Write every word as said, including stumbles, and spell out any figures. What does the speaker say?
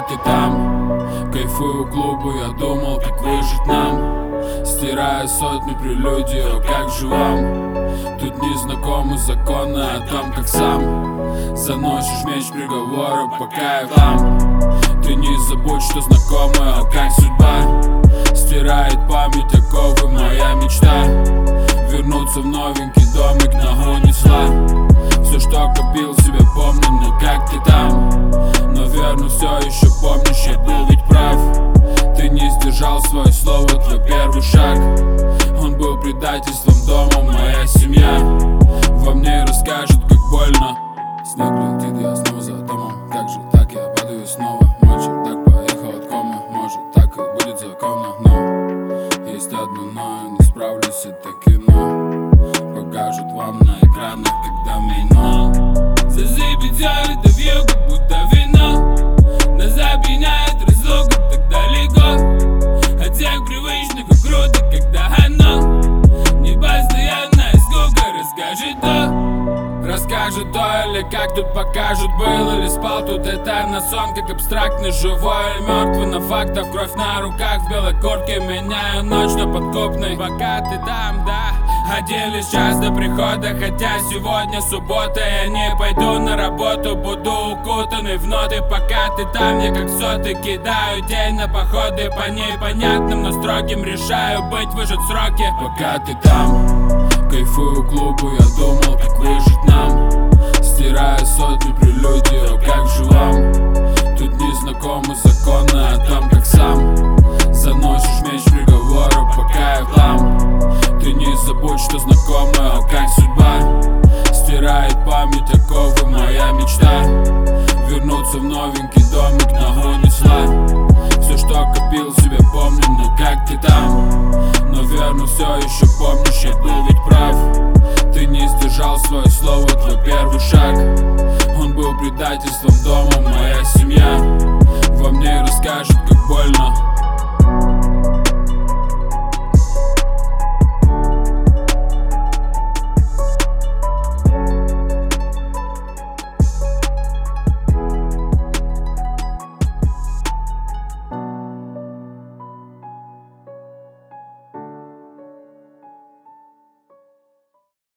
ты там. Кайфую клубу, я думал, как выжить нам. Стирая сотни прелюдий, о, как же вам. Тут не знакомы законы о том, как сам заносишь меч приговора, пока я там. Ты не забудь, что знакомая, о, как судьба стирает память, оковы моя мечта. Вернуться в новенький домик на унесла. Все, что копил, себе помню, но как ты там. Наверное, все еще помнишь, я был ведь прав. Ты не сдержал свое слово, твой первый шаг. Он был предательством дома, моя семья во мне расскажет, как больно. Снег летит, я снова за домом. Как же так, я падаю снова. Мой чердак поехал от кома. Может, так и будет законно, но есть одно но. Не справлюсь, это кино покажут вам на экранах, когда минул. Засыпет все это вьюг, как будто вино. Нас опьяняет разлука так далеко от всех привычных и круто, когда оно не постоянная скука. Расскажи то, расскажет то, или как тут покажут. Был или спал тут этально сон, как абстрактный, живой или мертвый. На фактах кровь на руках, в белой куртке меняю ночь на подкупной. Пока ты там, да, оделись час до прихода. Хотя сегодня суббота, я не пойду на работу. Буду укутанный в ноты, пока ты там. Я как соты кидаю день на походы. По непонятным, но строгим решаю быть, выжить сроки. Пока ты там, кайфую клубу, я думал, как выжить нам. Стирая сотни прелюдий, о, как же вам. Тут не знакомы законы о том, как сам